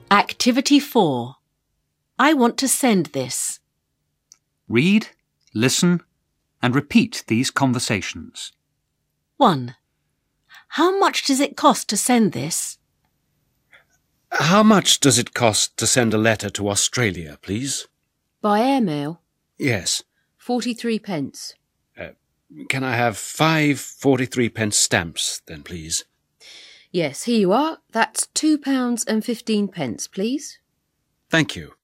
Activity 4. I want to send this. Read, listen, and repeat these conversations. 1. How much does it cost to send this? How much does it cost to send a letter to Australia, please? By airmail? Yes. 43p. Can I have 5 43p stamps, then, please? Yes, here you are. That's £2.15, please. Thank you.